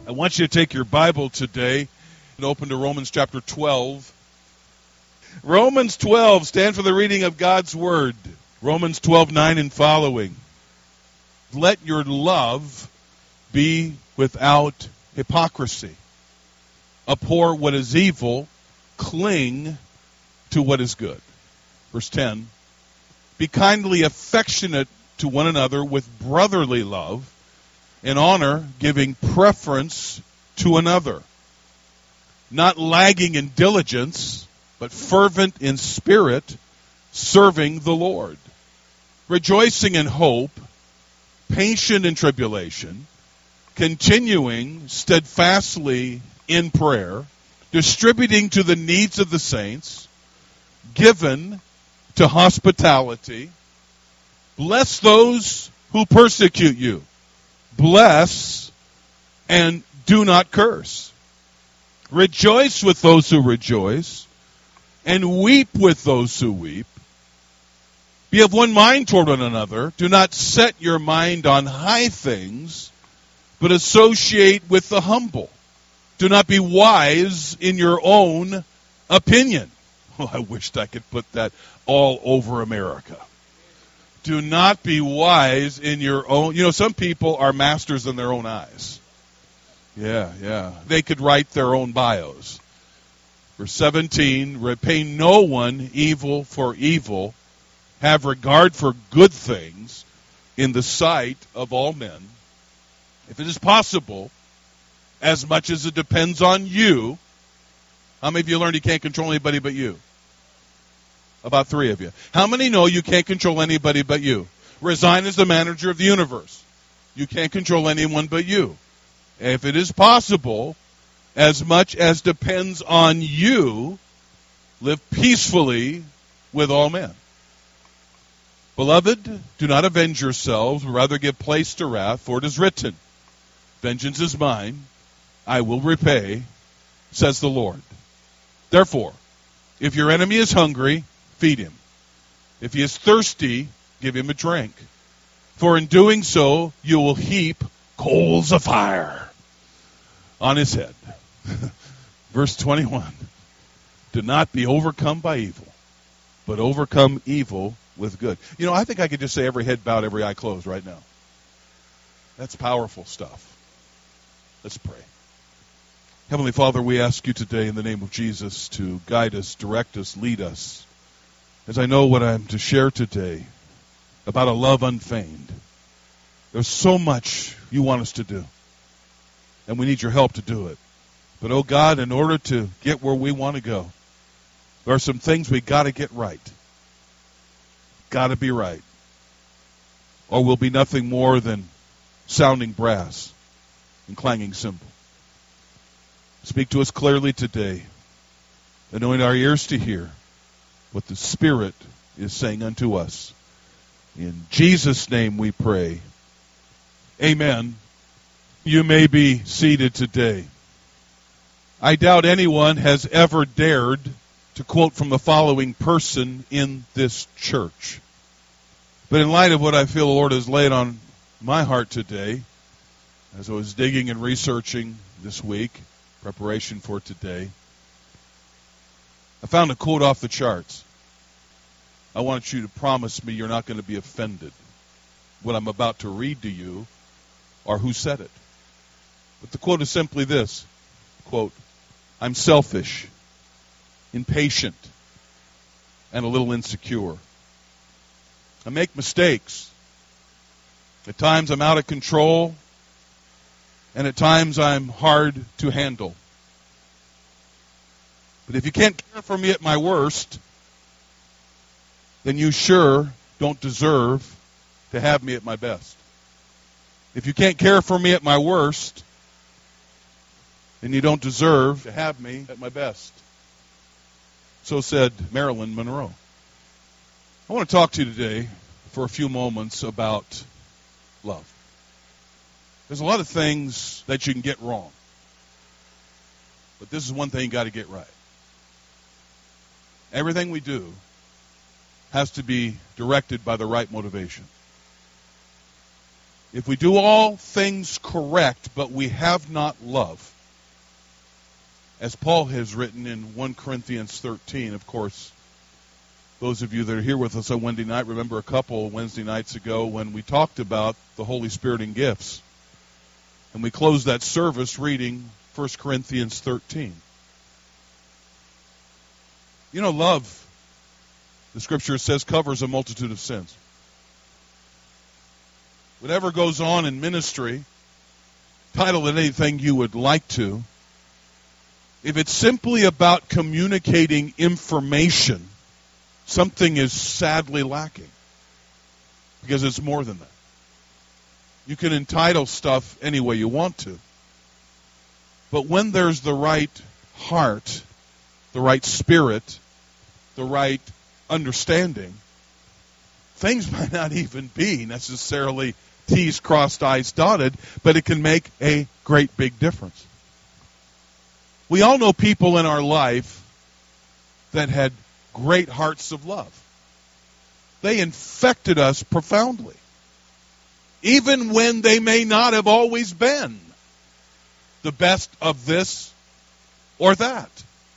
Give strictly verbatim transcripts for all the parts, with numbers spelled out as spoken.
I want you to take your Bible today and open to Romans chapter twelve. Romans twelve, stand for the reading of God's Word. Romans twelve, nine and following. Let your love be without hypocrisy. Abhor what is evil, cling to what is good. Verse ten, be kindly affectionate to one another with brotherly love, in honor, giving preference to another, not lagging in diligence, but fervent in spirit, serving the Lord, rejoicing in hope, patient in tribulation, continuing steadfastly in prayer, distributing to the needs of the saints, given to hospitality. Bless those who persecute you. Bless and do not curse. Rejoice with those who rejoice, and weep with those who weep. Be of one mind toward one another. Do not set your mind on high things, but associate with the humble. Do not be wise in your own opinion. Oh, I wished I could put that all over America. Do not be wise in your own... You know, some people are masters in their own eyes. Yeah, yeah. They could write their own bios. Verse seventeen, repay no one evil for evil. Have regard for good things in the sight of all men. If it is possible, as much as it depends on you. How many of you learned you can't control anybody but you? About three of you. How many know you can't control anybody but you? Resign as the manager of the universe. You can't control anyone but you. If it is possible, as much as depends on you, live peacefully with all men. Beloved, do not avenge yourselves, but rather give place to wrath, for it is written, vengeance is mine, I will repay, says the Lord. Therefore, if your enemy is hungry, feed him. If he is thirsty, give him a drink. For in doing so, you will heap coals of fire on his head. Verse twenty-one. Do not be overcome by evil, but overcome evil with good. You know, I think I could just say every head bowed, every eye closed right now. That's powerful stuff. Let's pray. Heavenly Father, we ask you today in the name of Jesus to guide us, direct us, lead us. As I know what I'm to share today about a love unfeigned, there's so much you want us to do, and we need your help to do it. But, oh God, in order to get where we want to go, there are some things we got to get right. Got to be right, or we'll be nothing more than sounding brass and clanging cymbal. Speak to us clearly today, anoint our ears to hear what the Spirit is saying unto us. In Jesus' name we pray. Amen. You may be seated today. I doubt anyone has ever dared to quote from the following person in this church. But in light of what I feel the Lord has laid on my heart today, as I was digging and researching this week, preparation for today, I found a quote off the charts. I want you to promise me you're not going to be offended what I'm about to read to you or who said it. But the quote is simply this, quote, I'm selfish, impatient, and a little insecure. I make mistakes. At times I'm out of control, and at times I'm hard to handle. But if you can't care for me at my worst, then you sure don't deserve to have me at my best. If you can't care for me at my worst, then you don't deserve to have me at my best. So said Marilyn Monroe. I want to talk to you today for a few moments about love. There's a lot of things that you can get wrong. But this is one thing you got to get right. Everything we do has to be directed by the right motivation. If we do all things correct, but we have not love, as Paul has written in First Corinthians thirteen, of course, those of you that are here with us on Wednesday night remember a couple Wednesday nights ago when we talked about the Holy Spirit and gifts. And we closed that service reading First Corinthians thirteen. You know, love, the Scripture says, covers a multitude of sins. Whatever goes on in ministry, title it anything you would like to, if it's simply about communicating information, something is sadly lacking. Because it's more than that. You can entitle stuff any way you want to. But when there's the right heart, the right spirit, the right understanding, things might not even be necessarily T's crossed, I's dotted, but it can make a great big difference. We all know people in our life that had great hearts of love. They infected us profoundly, even when they may not have always been the best of this or that.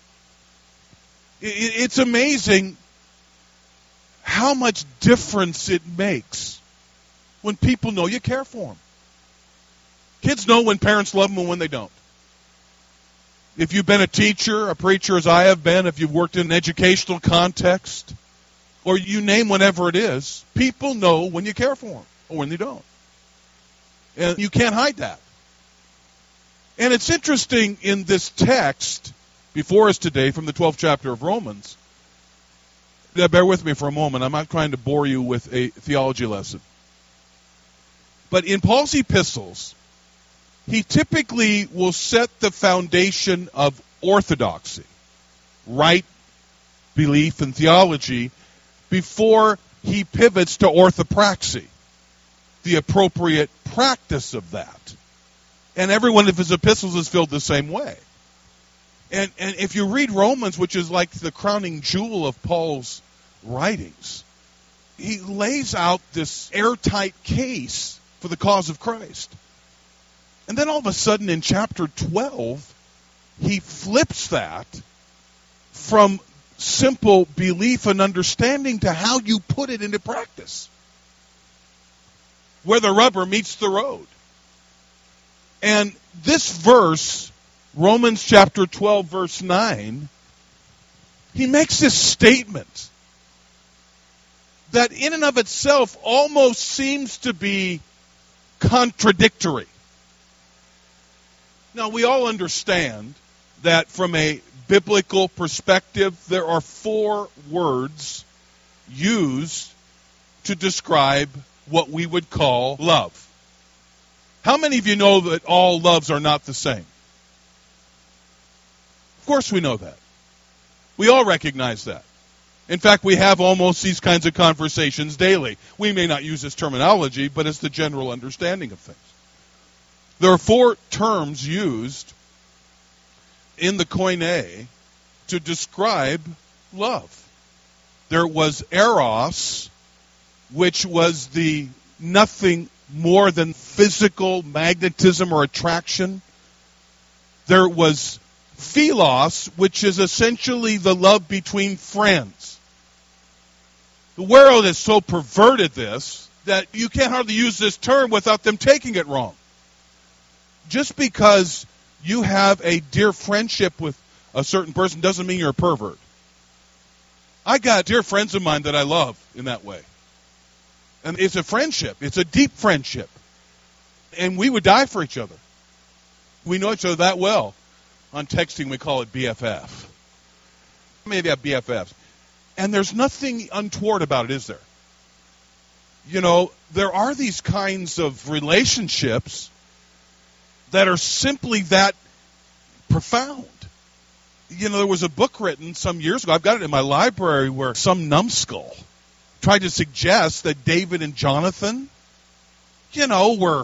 It's amazing how much difference it makes when people know you care for them. Kids know when parents love them and when they don't. If you've been a teacher, a preacher as I have been, if you've worked in an educational context, or you name whatever it is, people know when you care for them or when you don't. And you can't hide that. And it's interesting in this text before us today from the twelfth chapter of Romans. Now, bear with me for a moment. I'm not trying to bore you with a theology lesson. But in Paul's epistles, he typically will set the foundation of orthodoxy, right belief and theology, before he pivots to orthopraxy, the appropriate practice of that. And every one of his epistles is filled the same way. And, and if you read Romans, which is like the crowning jewel of Paul's writings, he lays out this airtight case for the cause of Christ. And then all of a sudden in chapter twelve, he flips that from simple belief and understanding to how you put it into practice, where the rubber meets the road. And this verse, Romans chapter twelve, verse nine, he makes this statement that in and of itself almost seems to be contradictory. Now, we all understand that from a biblical perspective, there are four words used to describe what we would call love. How many of you know that all loves are not the same? Of course we know that. We all recognize that. In fact, we have almost these kinds of conversations daily. We may not use this terminology, but it's the general understanding of things. There are four terms used in the Koine to describe love. There was eros, which was the nothing more than physical magnetism or attraction. There was philos, which is essentially the love between friends. The world has so perverted this that you can't hardly use this term without them taking it wrong. Just because you have a dear friendship with a certain person doesn't mean you're a pervert. I got dear friends of mine that I love in that way. And it's a friendship. It's a deep friendship. And we would die for each other. We know each other that well. On texting, we call it B F F. Maybe have B F Fs. And there's nothing untoward about it, is there? You know, there are these kinds of relationships that are simply that profound. You know, there was a book written some years ago, I've got it in my library, where some numbskull tried to suggest that David and Jonathan, you know, were...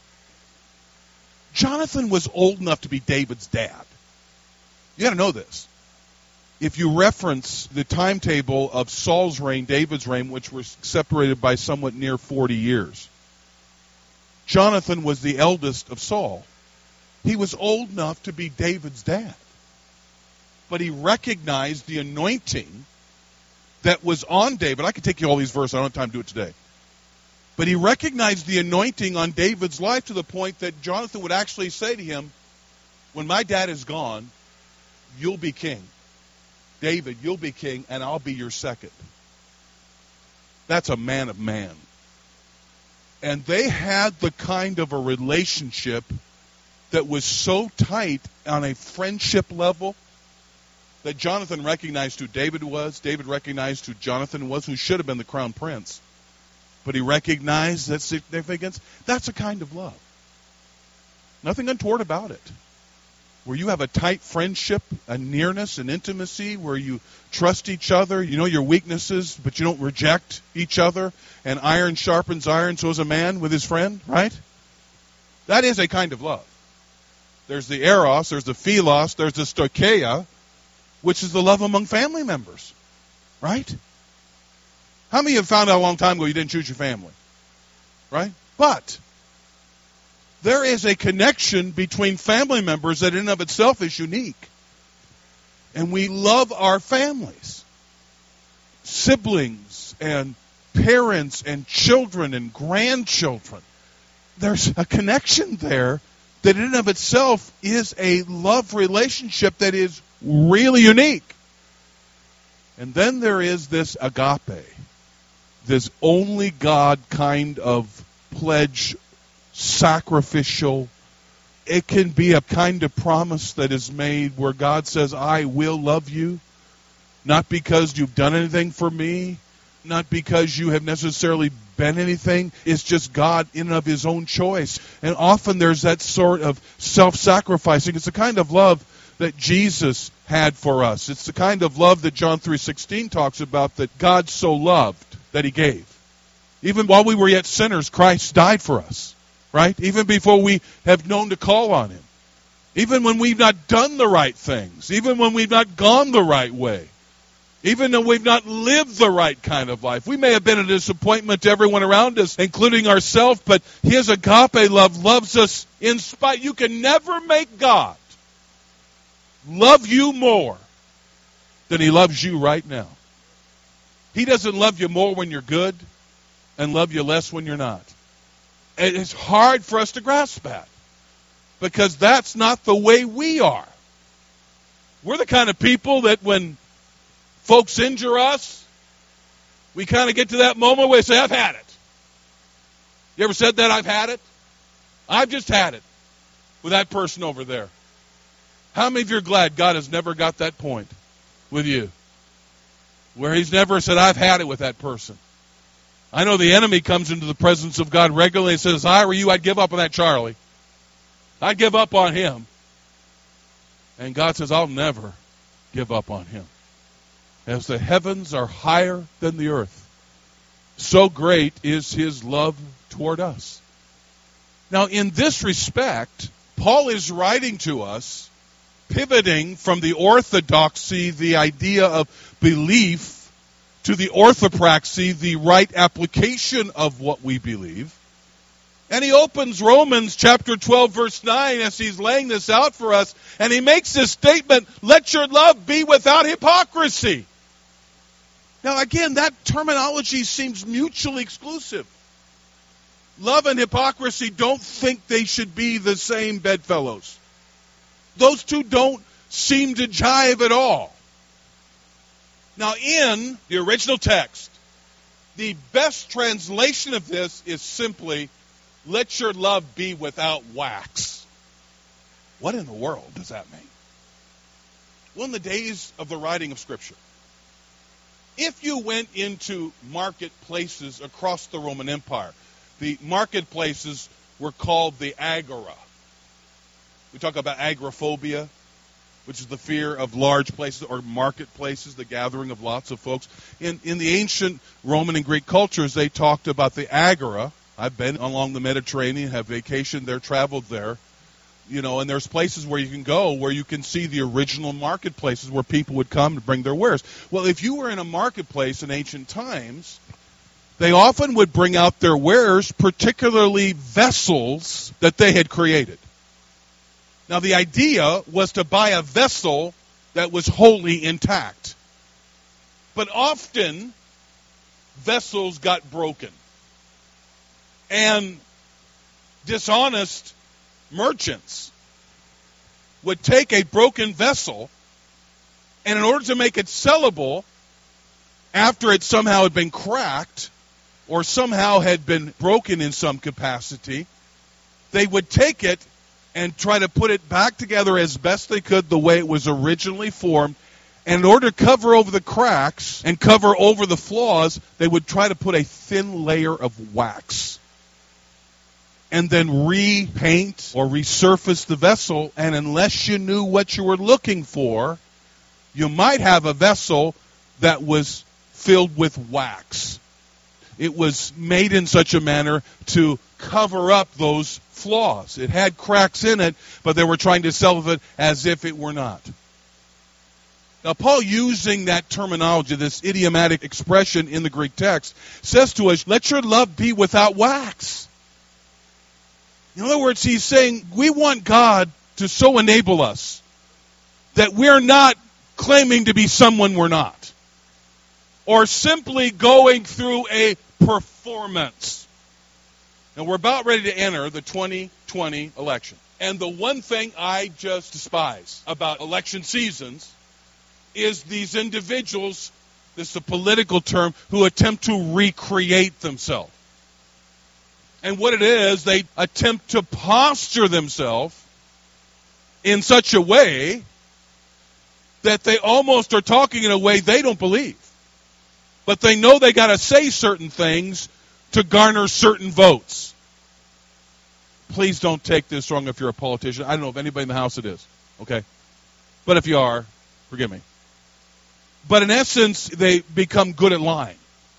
Jonathan was old enough to be David's dad. You got to know this. If you reference the timetable of Saul's reign, David's reign, which was separated by somewhat near forty years, Jonathan was the eldest of Saul. He was old enough to be David's dad. But he recognized the anointing that was on David. I could take you all these verses. I don't have time to do it today. But he recognized the anointing on David's life to the point that Jonathan would actually say to him, when my dad is gone, you'll be king. David, you'll be king, and I'll be your second. That's a man of man. And they had the kind of a relationship that was so tight on a friendship level that Jonathan recognized who David was. David recognized who Jonathan was, who should have been the crown prince. But he recognized that significance. That's a kind of love. Nothing untoward about it. Where you have a tight friendship, a nearness, an intimacy, where you trust each other, you know your weaknesses, but you don't reject each other, and iron sharpens iron, so is a man with his friend, right? That is a kind of love. There's the eros, there's the philos, there's the stoicheia, which is the love among family members, right? How many of you have found out a long time ago you didn't choose your family, right? But there is a connection between family members that in and of itself is unique. And we love our families. Siblings and parents and children and grandchildren. There's a connection there that in and of itself is a love relationship that is really unique. And then there is this agape, this only God kind of pledge, sacrificial. It can be a kind of promise that is made where God says, I will love you, not because you've done anything for me, not because you have necessarily been anything. It's just God in and of his own choice. And often there's that sort of self-sacrificing. It's the kind of love that Jesus had for us. It's the kind of love that John three sixteen talks about, that God so loved that he gave. Even while we were yet sinners, Christ died for us. Right? Even before we have known to call on him. Even when we've not done the right things. Even when we've not gone the right way. Even though we've not lived the right kind of life. We may have been a disappointment to everyone around us, including ourselves, but his agape love loves us in spite. You can never make God love you more than he loves you right now. He doesn't love you more when you're good and love you less when you're not. It's hard for us to grasp that because that's not the way we are. We're the kind of people that when folks injure us, we kind of get to that moment where we say, I've had it. You ever said that? I've had it? I've just had it with that person over there. How many of you are glad God has never got that point with you? Where he's never said, I've had it with that person. I know the enemy comes into the presence of God regularly and says, if I were you, I'd give up on that Charlie. I'd give up on him. And God says, I'll never give up on him. As the heavens are higher than the earth, so great is his love toward us. Now, in this respect, Paul is writing to us, pivoting from the orthodoxy, the idea of belief, to the orthopraxy, the right application of what we believe. And he opens Romans chapter twelve, verse nine, as he's laying this out for us, and he makes this statement, let your love be without hypocrisy. Now again, that terminology seems mutually exclusive. Love and hypocrisy don't think they should be the same bedfellows. Those two don't seem to jive at all. Now, in the original text, the best translation of this is simply, let your love be without wax. What in the world does that mean? Well, in the days of the writing of Scripture, if you went into marketplaces across the Roman Empire, the marketplaces were called the agora. We talk about agoraphobia, which is the fear of large places or marketplaces, the gathering of lots of folks. In, in the ancient Roman and Greek cultures, they talked about the agora. I've been along the Mediterranean, have vacationed there, traveled there. You know, and there's places where you can go where you can see the original marketplaces where people would come to bring their wares. Well, if you were in a marketplace in ancient times, they often would bring out their wares, particularly vessels that they had created. Now, the idea was to buy a vessel that was wholly intact. But often, vessels got broken. And dishonest merchants would take a broken vessel, and in order to make it sellable, after it somehow had been cracked, or somehow had been broken in some capacity, they would take it and try to put it back together as best they could the way it was originally formed. And in order to cover over the cracks and cover over the flaws, they would try to put a thin layer of wax and then repaint or resurface the vessel. And unless you knew what you were looking for, you might have a vessel that was filled with wax. It was made in such a manner to cover up those flaws. It had cracks in it, but they were trying to sell it as if it were not. Now, Paul, using that terminology, this idiomatic expression in the Greek text, says to us, let your love be without wax. In other words, he's saying we want God to so enable us that we're not claiming to be someone we're not, or simply going through a performance. Now, we're about ready to enter the twenty twenty election. And the one thing I just despise about election seasons is these individuals, this is a political term, who attempt to recreate themselves. And what it is, they attempt to posture themselves in such a way that they almost are talking in a way they don't believe. But they know they got to say certain things to garner certain votes. Please don't take this wrong if you're a politician. I don't know if anybody in the house it is, okay? But if you are, forgive me. But in essence, they become good at lying.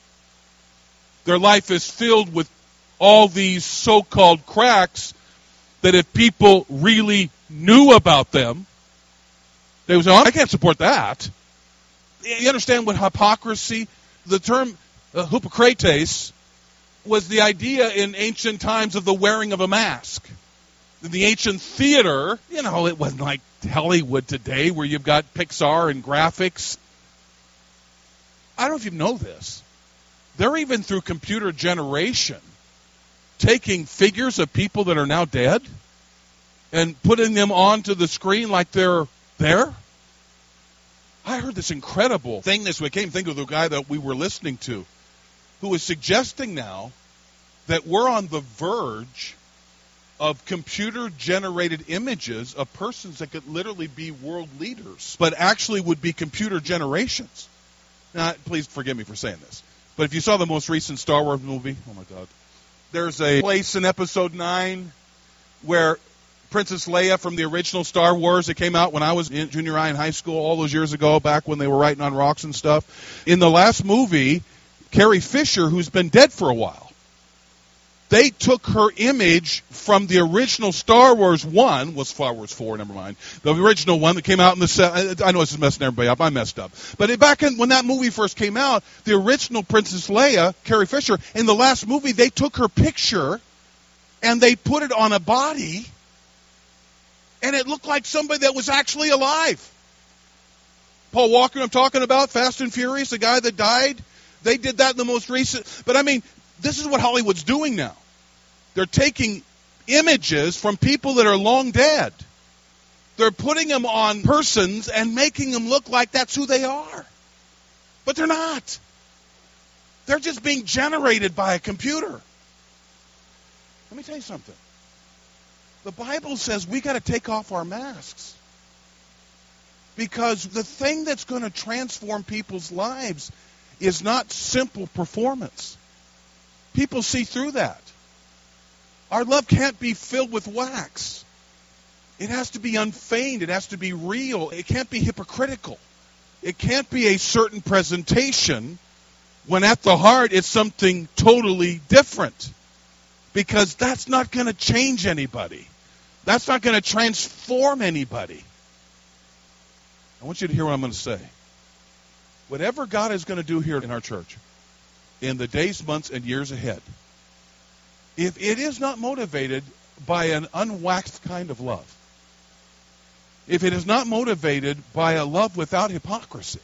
Their life is filled with all these so-called cracks that if people really knew about them, they would say, oh, I can't support that. You understand what hypocrisy, the term uh, hypocrates was the idea in ancient times of the wearing of a mask. In the ancient theater, you know, it wasn't like Hollywood today where you've got Pixar and graphics. I don't know if you know this. They're even through computer generation taking figures of people that are now dead and putting them onto the screen like they're there. I heard this incredible thing this week. I came to think of the guy that we were listening to who is suggesting now that we're on the verge of computer-generated images of persons that could literally be world leaders, but actually would be computer generations. Now, please forgive me for saying this, but if you saw the most recent Star Wars movie, oh my God, there's a place in Episode nine where Princess Leia from the original Star Wars that came out when I was in junior high and high school all those years ago, back when they were writing on rocks and stuff. In the last movie, Carrie Fisher, who's been dead for a while, they took her image from the original Star Wars one, was Star Wars four, never mind, the original one that came out in the, se- I know this is messing everybody up, I messed up. But back in, when that movie first came out, the original Princess Leia, Carrie Fisher, in the last movie, they took her picture and they put it on a body, and it looked like somebody that was actually alive. Paul Walker, I'm talking about, Fast and Furious, the guy that died, they did that in the most recent, but I mean, this is what Hollywood's doing now. They're taking images from people that are long dead. They're putting them on persons and making them look like that's who they are. But they're not. They're just being generated by a computer. Let me tell you something. The Bible says we got to take off our masks. Because the thing that's going to transform people's lives is not simple performance. People see through that. Our love can't be filled with wax. It has to be unfeigned. It has to be real. It can't be hypocritical. It can't be a certain presentation when at the heart it's something totally different. Because that's not going to change anybody. That's not going to transform anybody. I want you to hear what I'm going to say. Whatever God is going to do here in our church, in the days, months, and years ahead, if it is not motivated by an unwaxed kind of love, if it is not motivated by a love without hypocrisy,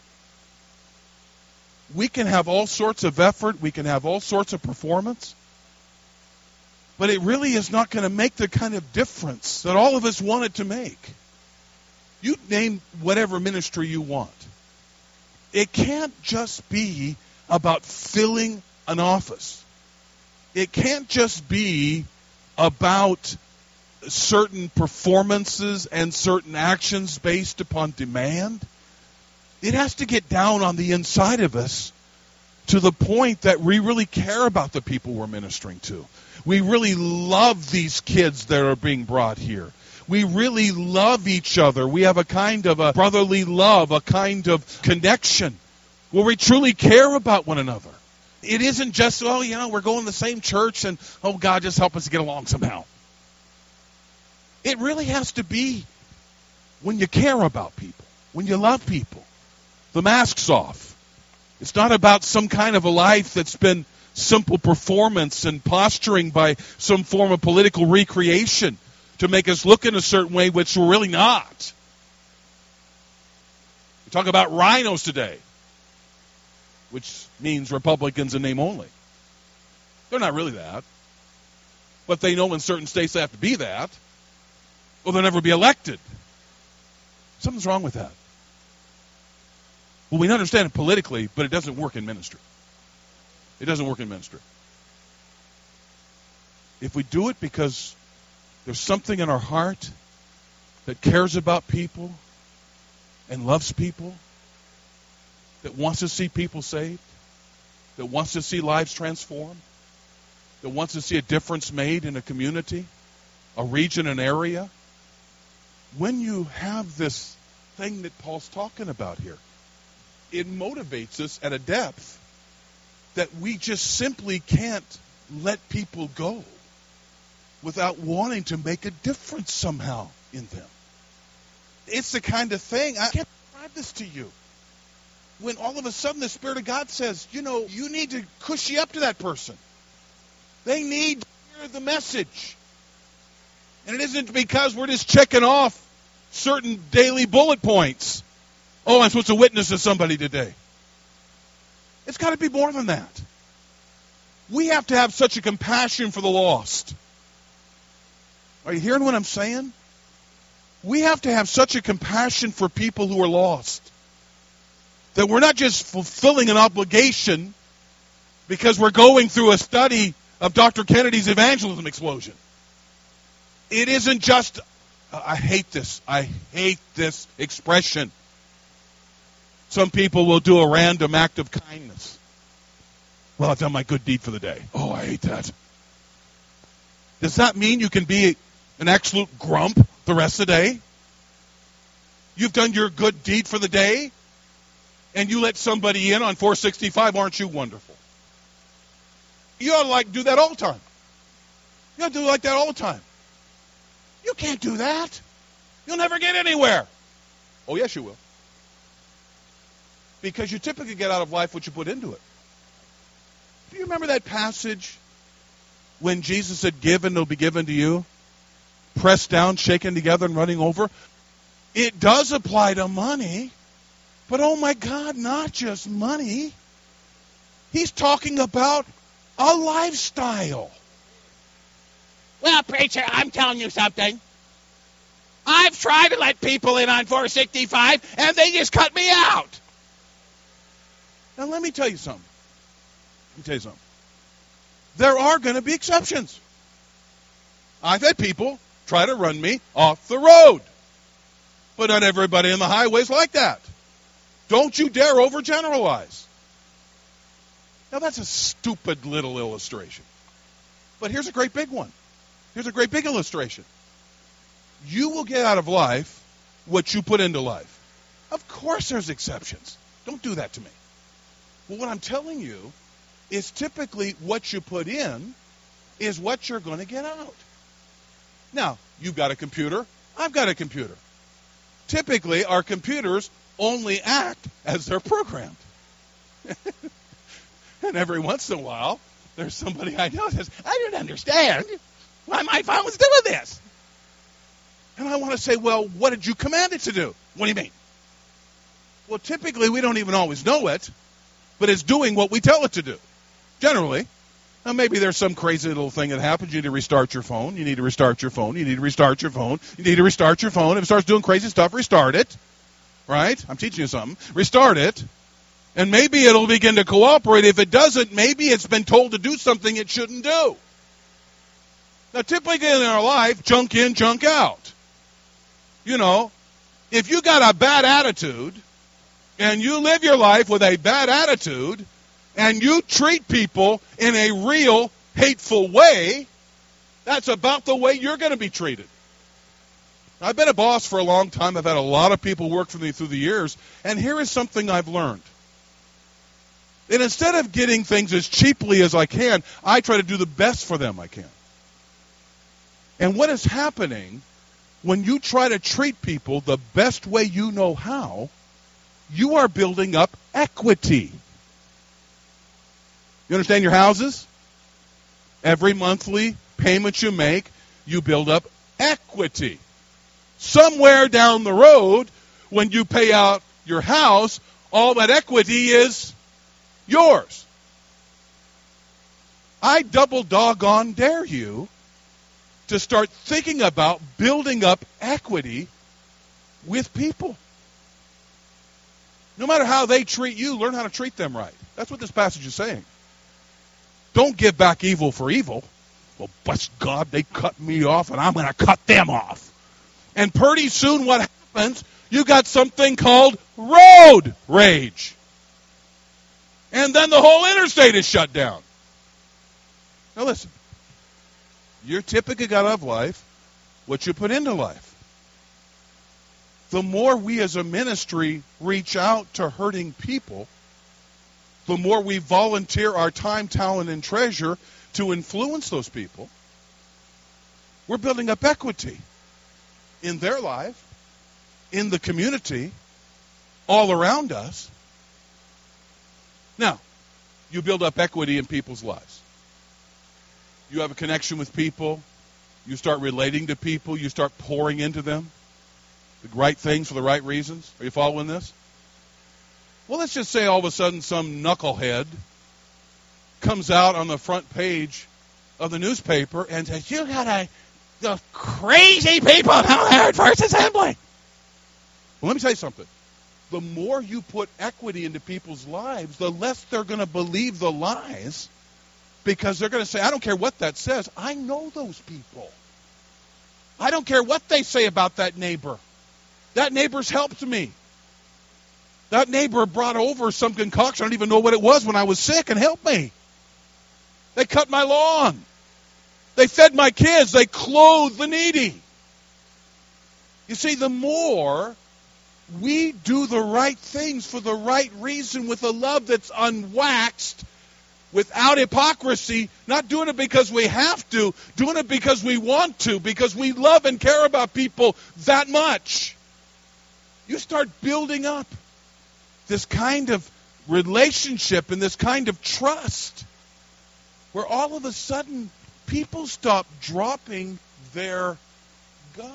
we can have all sorts of effort, we can have all sorts of performance, but it really is not going to make the kind of difference that all of us want it to make. You name whatever ministry you want. It can't just be about filling an office. It can't just be about certain performances and certain actions based upon demand. It has to get down on the inside of us to the point that we really care about the people we're ministering to. We really love these kids that are being brought here. We really love each other. We have a kind of a brotherly love, a kind of connection where we truly care about one another. It isn't just, oh, you know, we're going to the same church and, oh, God, just help us to get along somehow. It really has to be when you care about people, when you love people. The mask's off. It's not about some kind of a life that's been simple performance and posturing by some form of political recreation to make us look in a certain way, which we're really not. We talk about rhinos today, which means Republicans in name only. They're not really that. But they know in certain states they have to be that, or they'll never be elected. Something's wrong with that. Well, we understand it politically, but it doesn't work in ministry. It doesn't work in ministry. If we do it because there's something in our heart that cares about people and loves people, that wants to see people saved, that wants to see lives transformed, that wants to see a difference made in a community, a region, an area, when you have this thing that Paul's talking about here, it motivates us at a depth that we just simply can't let people go without wanting to make a difference somehow in them. It's the kind of thing, I can't describe this to you. When all of a sudden the Spirit of God says, you know, you need to cushy up to that person. They need to hear the message. And it isn't because we're just checking off certain daily bullet points. Oh, I'm supposed to witness to somebody today. It's got to be more than that. We have to have such a compassion for the lost. Are you hearing what I'm saying? We have to have such a compassion for people who are lost that we're not just fulfilling an obligation because we're going through a study of Doctor Kennedy's evangelism explosion. It isn't just, I hate this, I hate this expression. Some people will do a random act of kindness. Well, I've done my good deed for the day. Oh, I hate that. Does that mean you can be an absolute grump the rest of the day? You've done your good deed for the day, and you let somebody in on four sixty-five, aren't you wonderful? You ought to like do that all the time. You ought to do like that all the time. You can't do that. You'll never get anywhere. Oh, yes, you will. Because you typically get out of life what you put into it. Do you remember that passage when Jesus said, "Give and it'll be given to you"? Pressed down, shaken together, and running over. It does apply to money, but oh my God, not just money. He's talking about a lifestyle. Well, preacher, I'm telling you something. I've tried to let people in on four sixty-five, and they just cut me out. Now, let me tell you something. Let me tell you something. There are going to be exceptions. I've had people try to run me off the road. But not everybody in the highway's like that. Don't you dare overgeneralize. Now, that's a stupid little illustration. But here's a great big one. Here's a great big illustration. You will get out of life what you put into life. Of course there's exceptions. Don't do that to me. Well, what I'm telling you is typically what you put in is what you're going to get out. Now, you've got a computer. I've got a computer. Typically, our computers only act as they're programmed. And every once in a while, there's somebody I know that says, I don't understand why my phone's doing this. And I want to say, well, what did you command it to do? What do you mean? Well, typically we don't even always know it, but it's doing what we tell it to do, generally. Now, maybe there's some crazy little thing that happens. You need to restart your phone. You need to restart your phone. You need to restart your phone. You need to restart your phone. If it starts doing crazy stuff, restart it. Right? I'm teaching you something. Restart it. And maybe it'll begin to cooperate. If it doesn't, maybe it's been told to do something it shouldn't do. Now, typically in our life, junk in, junk out. You know, if you got a bad attitude, and you live your life with a bad attitude, and you treat people in a real hateful way, that's about the way you're going to be treated. I've been a boss for a long time. I've had a lot of people work for me through the years, and here is something I've learned. And instead of getting things as cheaply as I can, I try to do the best for them I can. And what is happening when you try to treat people the best way you know how, you are building up equity. You understand your houses? Every monthly payment you make, you build up equity. Somewhere down the road, when you pay out your house, all that equity is yours. I double doggone dare you to start thinking about building up equity with people. No matter how they treat you, learn how to treat them right. That's what this passage is saying. Don't give back evil for evil. Well, bless God, they cut me off, and I'm going to cut them off. And pretty soon what happens, you got something called road rage. And then the whole interstate is shut down. Now listen, you're typically got out of life what you put into life. The more we as a ministry reach out to hurting people, the more we volunteer our time, talent, and treasure to influence those people, we're building up equity in their life, in the community, all around us. Now, you build up equity in people's lives. You have a connection with people. You start relating to people. You start pouring into them the right things for the right reasons. Are you following this? Well, let's just say all of a sudden some knucklehead comes out on the front page of the newspaper and says, you got a, the crazy people down there at First Assembly. Well, let me tell you something. The more you put equity into people's lives, the less they're going to believe the lies, because they're going to say, I don't care what that says. I know those people. I don't care what they say about that neighbor. That neighbor's helped me. That neighbor brought over some concoction. I don't even know what it was when I was sick and helped me. They cut my lawn. They fed my kids. They clothed the needy. You see, the more we do the right things for the right reason with a love that's unwaxed, without hypocrisy, not doing it because we have to, doing it because we want to, because we love and care about people that much, you start building up this kind of relationship and this kind of trust where all of a sudden people stop dropping their guard.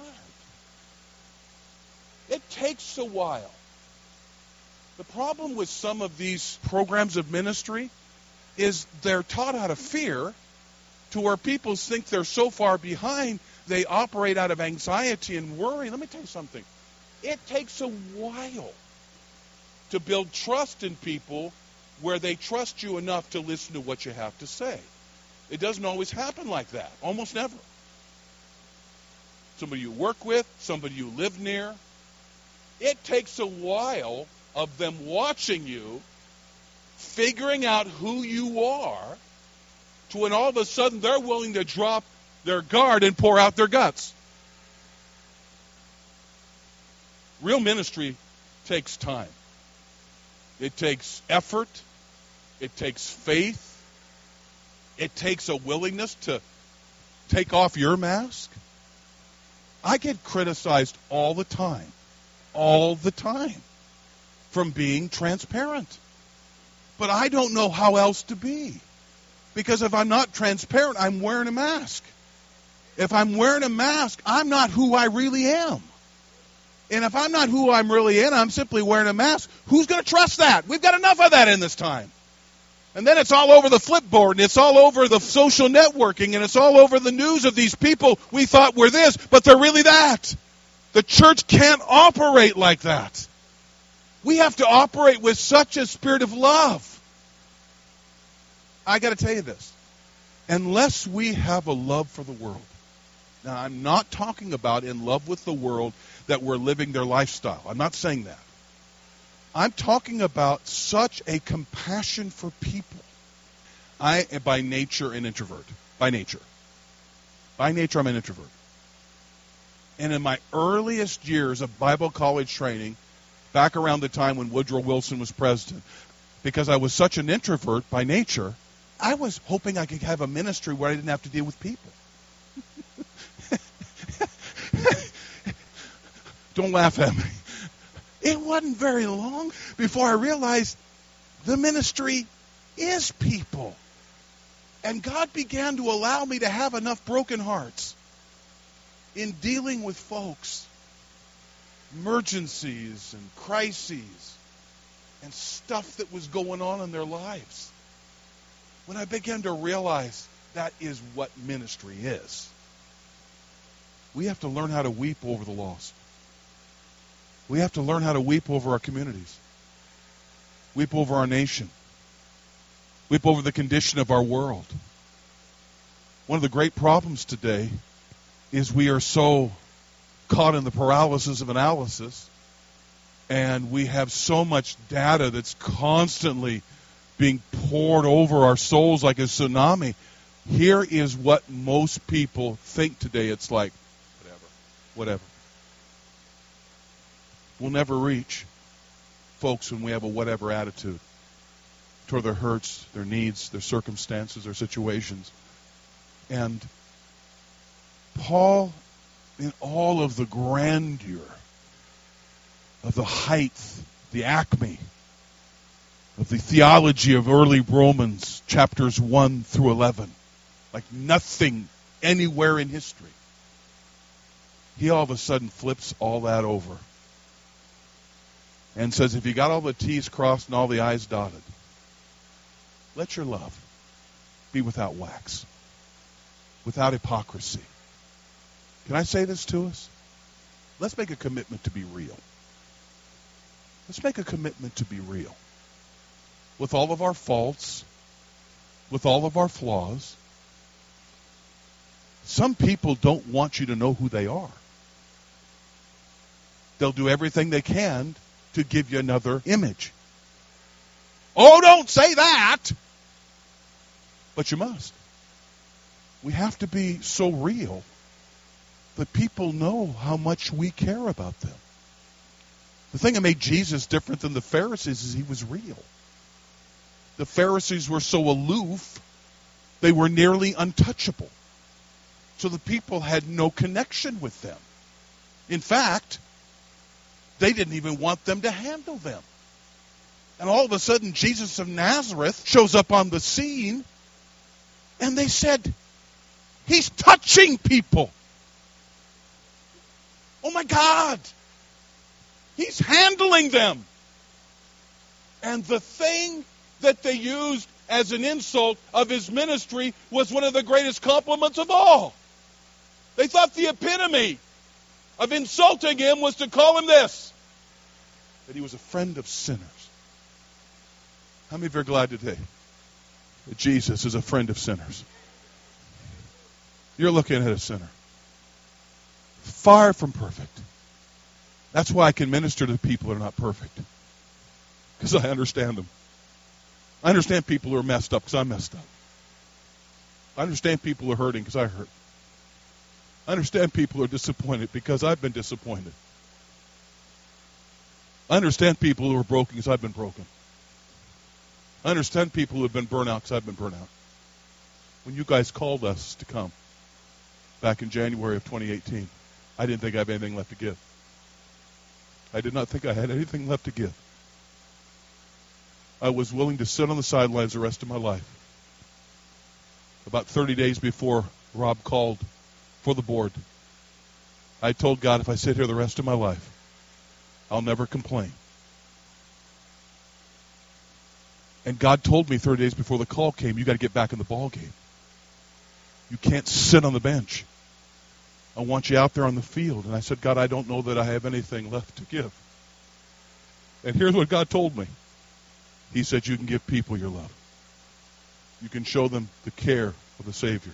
It takes a while. The problem with some of these programs of ministry is they're taught out of fear to where people think they're so far behind, they operate out of anxiety and worry. Let me tell you something. It takes a while to build trust in people where they trust you enough to listen to what you have to say. It doesn't always happen like that. Almost never. Somebody you work with, somebody you live near. It takes a while of them watching you, figuring out who you are, to when all of a sudden they're willing to drop their guard and pour out their guts. Real ministry takes time. It takes effort. It takes faith. It takes a willingness to take off your mask. I get criticized all the time, all the time, from being transparent. But I don't know how else to be. Because if I'm not transparent, I'm wearing a mask. If I'm wearing a mask, I'm not who I really am. And if I'm not who I'm really in, I'm simply wearing a mask. Who's going to trust that? We've got enough of that in this time. And then it's all over the Flipboard, and it's all over the social networking, and it's all over the news of these people we thought were this, but they're really that. The church can't operate like that. We have to operate with such a spirit of love. I got to tell you this. Unless we have a love for the world. Now, I'm not talking about in love with the world that we're living their lifestyle. I'm not saying that. I'm talking about such a compassion for people. I am by nature an introvert. By nature. By nature, I'm an introvert. And in my earliest years of Bible college training, back around the time when Woodrow Wilson was president, because I was such an introvert by nature, I was hoping I could have a ministry where I didn't have to deal with people. Don't laugh at me. It wasn't very long before I realized the ministry is people. And God began to allow me to have enough broken hearts in dealing with folks, emergencies and crises and stuff that was going on in their lives. When I began to realize that is what ministry is. We have to learn how to weep over the lost. We have to learn how to weep over our communities. Weep over our nation. Weep over the condition of our world. One of the great problems today is we are so caught in the paralysis of analysis, and we have so much data that's constantly being poured over our souls like a tsunami. Here is what most people think today. It's like, whatever, whatever. We'll never reach folks when we have a whatever attitude toward their hurts, their needs, their circumstances, their situations. And Paul, in all of the grandeur of the height, the acme of the theology of early Romans, chapters one through eleven, like nothing anywhere in history, he all of a sudden flips all that over and says, if you got all the T's crossed and all the I's dotted, let your love be without wax, without hypocrisy. Can I say this to us? Let's make a commitment to be real. Let's make a commitment to be real. With all of our faults, with all of our flaws. Some people don't want you to know who they are. They'll do everything they can to give you another image. Oh, don't say that! But you must. We have to be so real that people know how much we care about them. The thing that made Jesus different than the Pharisees is he was real. The Pharisees were so aloof, they were nearly untouchable. So the people had no connection with them. In fact, they didn't even want them to handle them. And all of a sudden, Jesus of Nazareth shows up on the scene, and they said, he's touching people. Oh my God! He's handling them. And the thing that they used as an insult of his ministry was one of the greatest compliments of all. They thought the epitome of insulting him was to call him this, that he was a friend of sinners. How many of you are glad today that Jesus is a friend of sinners? You're looking at a sinner, far from perfect. That's why I can minister to people who are not perfect, because I understand them. I understand people who are messed up because I'm messed up. I understand people who are hurting because I hurt. I understand people who are disappointed because I've been disappointed. I understand people who are broken because I've been broken. I understand people who have been burnt out because I've been burnt out. When you guys called us to come back in January of twenty eighteen, I didn't think I had anything left to give. I did not think I had anything left to give. I was willing to sit on the sidelines the rest of my life. About thirty days before Rob called for the board, I told God, if I sit here the rest of my life, I'll never complain. And God told me thirty days before the call came, you got to get back in the ball game. You can't sit on the bench. I want you out there on the field. And I said, God, I don't know that I have anything left to give. And here's what God told me. He said, you can give people your love. You can show them the care of the Savior.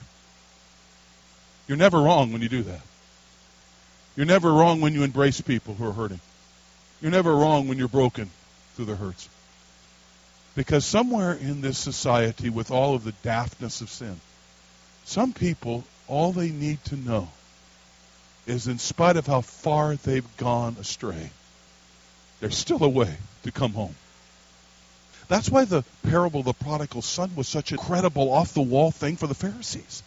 You're never wrong when you do that. You're never wrong when you embrace people who are hurting. You're never wrong when you're broken through their hurts. Because somewhere in this society, with all of the daftness of sin, some people, all they need to know is, in spite of how far they've gone astray, there's still a way to come home. That's why the parable of the prodigal son was such a credible, off-the-wall thing for the Pharisees.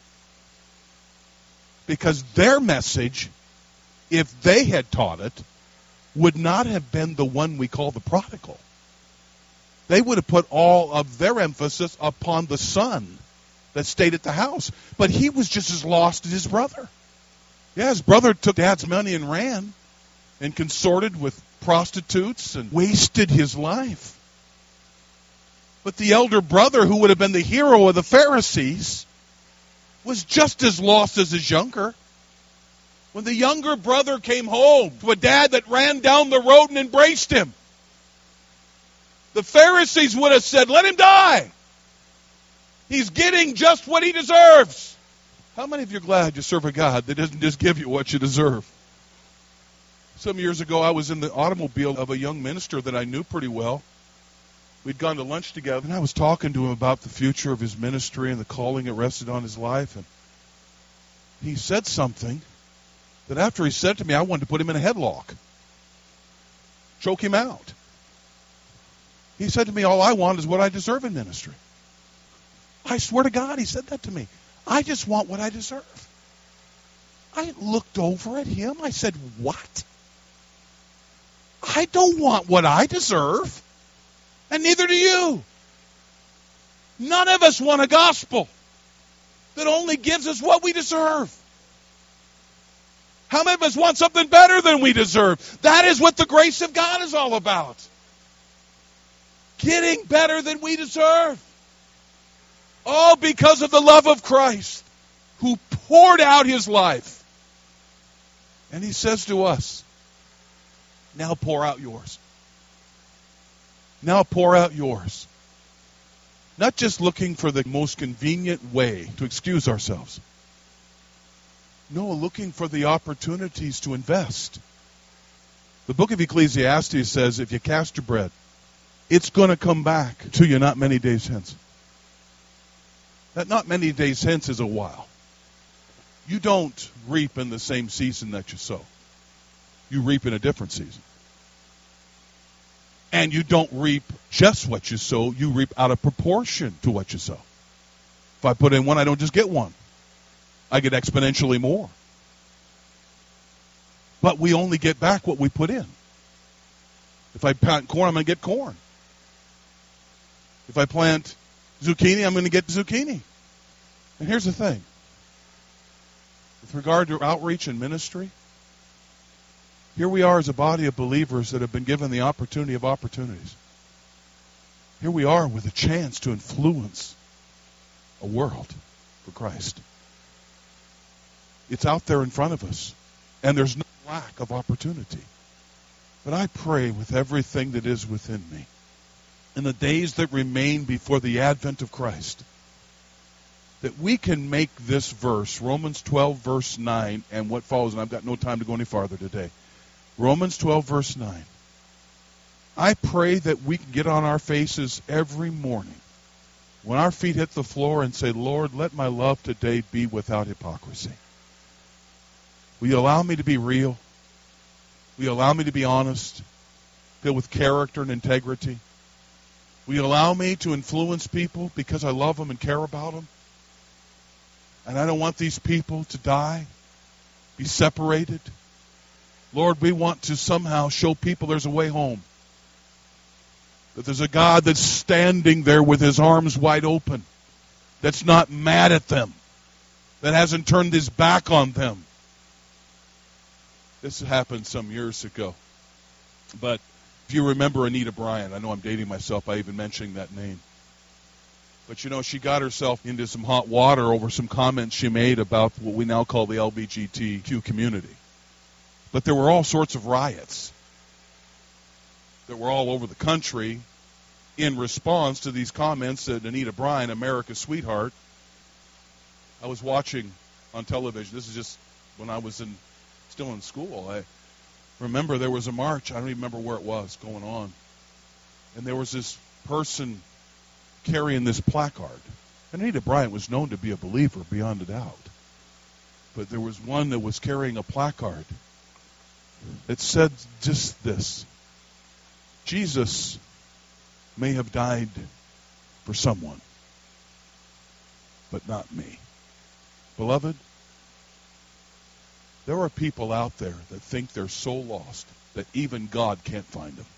Because their message, if they had taught it, would not have been the one we call the prodigal. They would have put all of their emphasis upon the son that stayed at the house. But he was just as lost as his brother. Yeah, his brother took dad's money and ran and consorted with prostitutes and wasted his life. But the elder brother, who would have been the hero of the Pharisees, was just as lost as his younger. When the younger brother came home to a dad that ran down the road and embraced him, the Pharisees would have said, let him die. He's getting just what he deserves. How many of you are glad you serve a God that doesn't just give you what you deserve? Some years ago, I was in the automobile of a young minister that I knew pretty well. We'd gone to lunch together, and I was talking to him about the future of his ministry and the calling that rested on his life. And he said something that after he said to me, I wanted to put him in a headlock, choke him out. He said to me, all I want is what I deserve in ministry. I swear to God, he said that to me. I just want what I deserve. I looked over at him. I said, what? I don't want what I deserve. And neither do you. None of us want a gospel that only gives us what we deserve. How many of us want something better than we deserve? That is what the grace of God is all about. Getting better than we deserve. All because of the love of Christ, who poured out his life. And he says to us, now pour out yours. Now pour out yours. Not just looking for the most convenient way to excuse ourselves. No, looking for the opportunities to invest. The book of Ecclesiastes says, if you cast your bread, it's going to come back to you not many days hence. That not many days hence is a while. You don't reap in the same season that you sow. You reap in a different season. And you don't reap just what you sow. You reap out of proportion to what you sow. If I put in one, I don't just get one. I get exponentially more. But we only get back what we put in. If I plant corn, I'm going to get corn. If I plant zucchini, I'm going to get zucchini. And here's the thing. With regard to outreach and ministry, here we are as a body of believers that have been given the opportunity of opportunities. Here we are with a chance to influence a world for Christ. It's out there in front of us, and there's no lack of opportunity. But I pray with everything that is within me, in the days that remain before the advent of Christ, that we can make this verse, Romans twelve, verse nine, and what follows, and I've got no time to go any farther today. Romans twelve, verse nine. I pray that we can get on our faces every morning when our feet hit the floor and say, Lord, let my love today be without hypocrisy. Will you allow me to be real? Will you allow me to be honest, filled with character and integrity? Will you allow me to influence people because I love them and care about them? And I don't want these people to die, be separated. Lord, we want to somehow show people there's a way home. That there's a God that's standing there with his arms wide open, that's not mad at them, that hasn't turned his back on them. This happened some years ago. But if you remember Anita Bryant, I know I'm dating myself by even mentioning that name. But you know, she got herself into some hot water over some comments she made about what we now call the L G B T Q community. But there were all sorts of riots that were all over the country in response to these comments that Anita Bryant, America's sweetheart, I was watching on television. This is just when I was in still in school. I remember there was a march. I don't even remember where it was going on. And there was this person carrying this placard. And Anita Bryant was known to be a believer beyond a doubt. But there was one that was carrying a placard that said just this: Jesus may have died for someone, but not me. Beloved, there are people out there that think they're so lost that even God can't find them.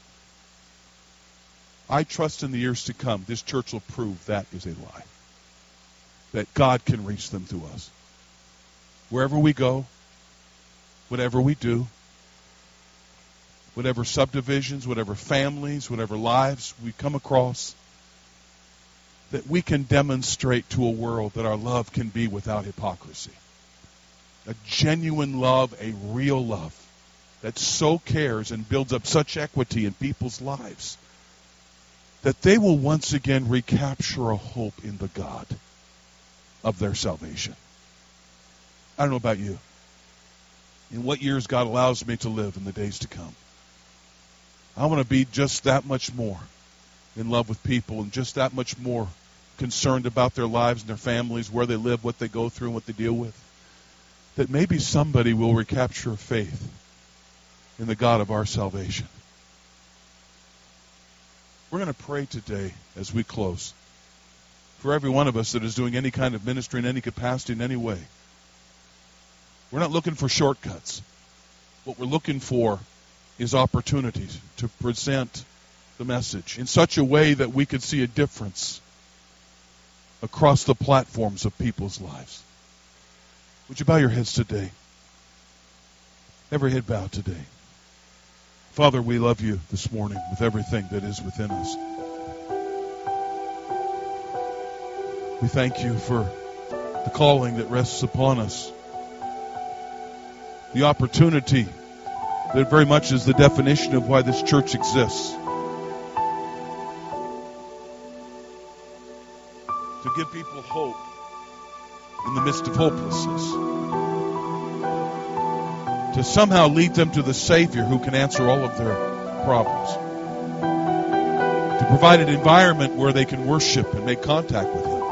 I trust in the years to come, this church will prove that is a lie. That God can reach them through us. Wherever we go, whatever we do, whatever subdivisions, whatever families, whatever lives we come across, that we can demonstrate to a world that our love can be without hypocrisy. A genuine love, a real love that so cares and builds up such equity in people's lives that they will once again recapture a hope in the God of their salvation. I don't know about you. In what years God allows me to live in the days to come, I want to be just that much more in love with people and just that much more concerned about their lives and their families, where they live, what they go through, and what they deal with. That maybe somebody will recapture faith in the God of our salvation. We're going to pray today as we close for every one of us that is doing any kind of ministry in any capacity in any way. We're not looking for shortcuts. What we're looking for is opportunities to present the message in such a way that we could see a difference across the platforms of people's lives. Would you bow your heads today? Every head bowed today. Father, we love you this morning with everything that is within us. We thank you for the calling that rests upon us. The opportunity that very much is the definition of why this church exists. To give people hope in the midst of hopelessness. To somehow lead them to the Savior who can answer all of their problems. To provide an environment where they can worship and make contact with Him.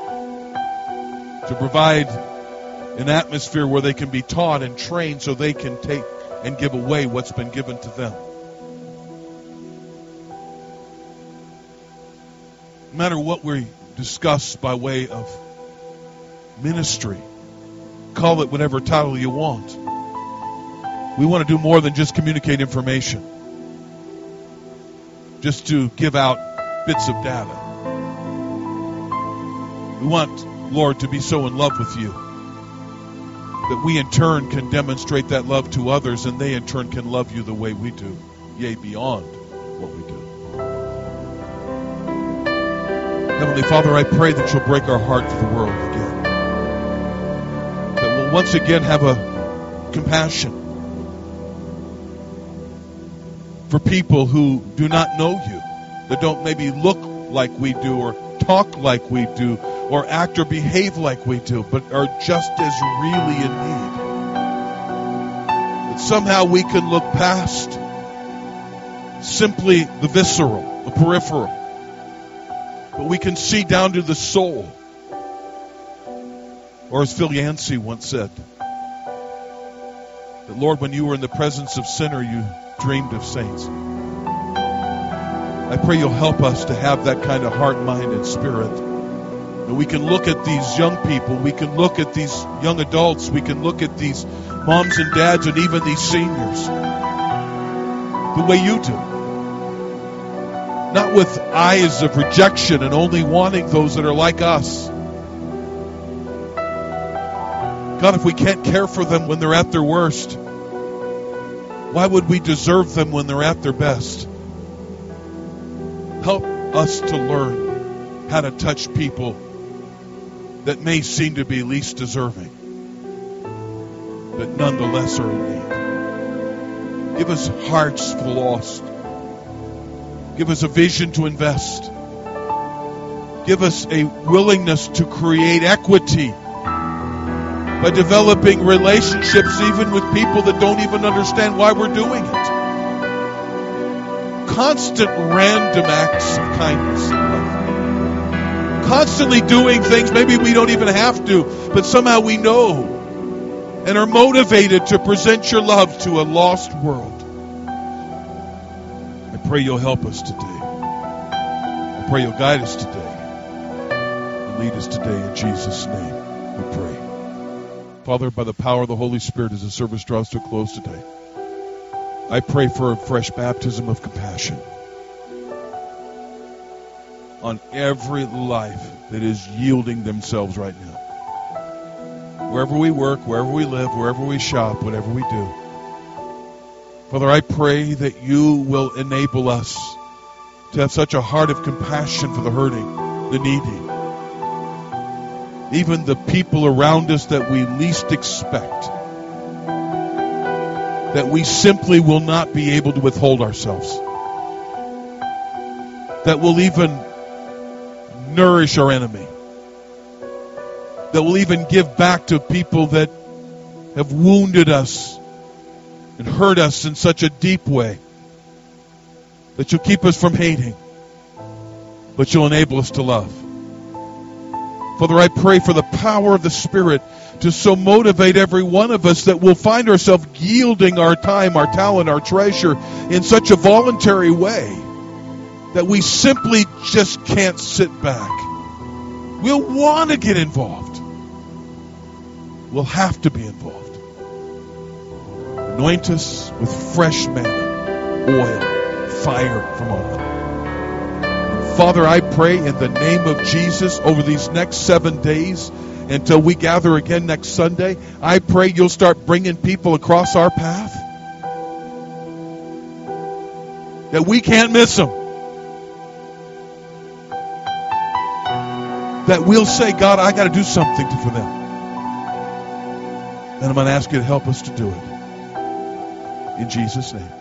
To provide an atmosphere where they can be taught and trained so they can take and give away what's been given to them. No matter what we discuss by way of ministry, call it whatever title you want. We want to do more than just communicate information, just to give out bits of data. We want, Lord, to be so in love with you that we in turn can demonstrate that love to others, and they in turn can love you the way we do, yea, beyond what we do. Heavenly Father, I pray that you'll break our heart for the world again. That we'll once again have a compassion for people who do not know you, that don't maybe look like we do or talk like we do or act or behave like we do, but are just as really in need. That somehow we can look past simply the visceral, the peripheral, but we can see down to the soul. Or as Phil Yancey once said, that Lord, when you were in the presence of sinner, you dreamed of saints. I pray you'll help us to have that kind of heart, mind, and spirit. That we can look at these young people, we can look at these young adults, we can look at these moms and dads and even these seniors the way you do. not with eyes of rejection and only wanting those that are like us. God, if we can't care for them when they're at their worst, why would we deserve them when they're at their best? Help us to learn how to touch people that may seem to be least deserving, but nonetheless are in need. Give us hearts for the lost. Give us a vision to invest. Give us a willingness to create equity by developing relationships even with people that don't even understand why we're doing it. Constant random acts of kindness and love. Constantly doing things maybe we don't even have to, but somehow we know and are motivated to present your love to a lost world. I pray you'll help us today. I pray you'll guide us today and lead us today in Jesus' name. We pray. Father, by the power of the Holy Spirit, as the service draws to a close today, I pray for a fresh baptism of compassion on every life that is yielding themselves right now. Wherever we work, wherever we live, wherever we shop, whatever we do. Father, I pray that you will enable us to have such a heart of compassion for the hurting, the needy, even the people around us that we least expect, that we simply will not be able to withhold ourselves, that will even nourish our enemy, that will even give back to people that have wounded us and hurt us in such a deep way, that you'll keep us from hating, but you'll enable us to love. Father, I pray for the power of the Spirit to so motivate every one of us that we'll find ourselves yielding our time, our talent, our treasure in such a voluntary way that we simply just can't sit back. We'll want to get involved. We'll have to be involved. Anoint us with fresh manna, oil, fire from on high. Father, I pray in the name of Jesus over these next seven days until we gather again next Sunday, I pray you'll start bringing people across our path that we can't miss them. That we'll say, God, I got to do something for them. And I'm going to ask you to help us to do it. In Jesus' name.